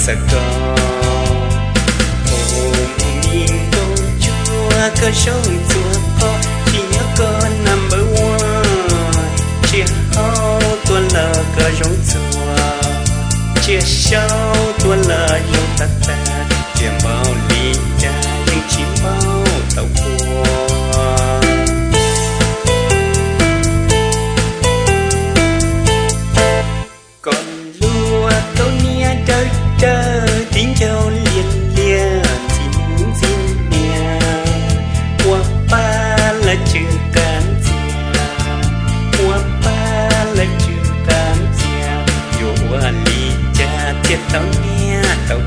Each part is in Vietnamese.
sợ có ôm mình công chúa cơ sống chúa có chỉ nhớ có number one chia hao tuần lờ cơ giống chúa chia sâu tuần lờ dùng tất ta chia bao ly cha những chim bao tàu cua còn lúa câu nia trời trời tiếng châu liền liền xin xin nia qua ba là chữ can chia qua ba là chữ can chia dù ly cha thiết tao nia tao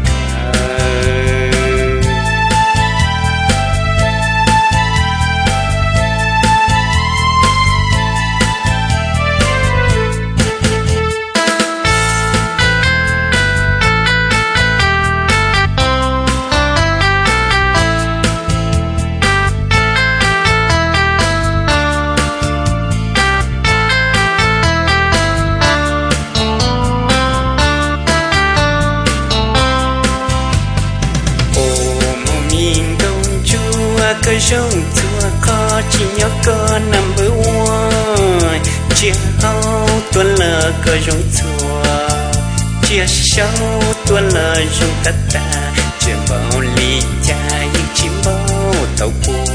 cơ sống chúa có chỉ nhớ có number one chia hao tuần lờ cơ giống chúa chia sâu tuần lờ dùng tất ta chia bao ly cha những chim bao tàu cua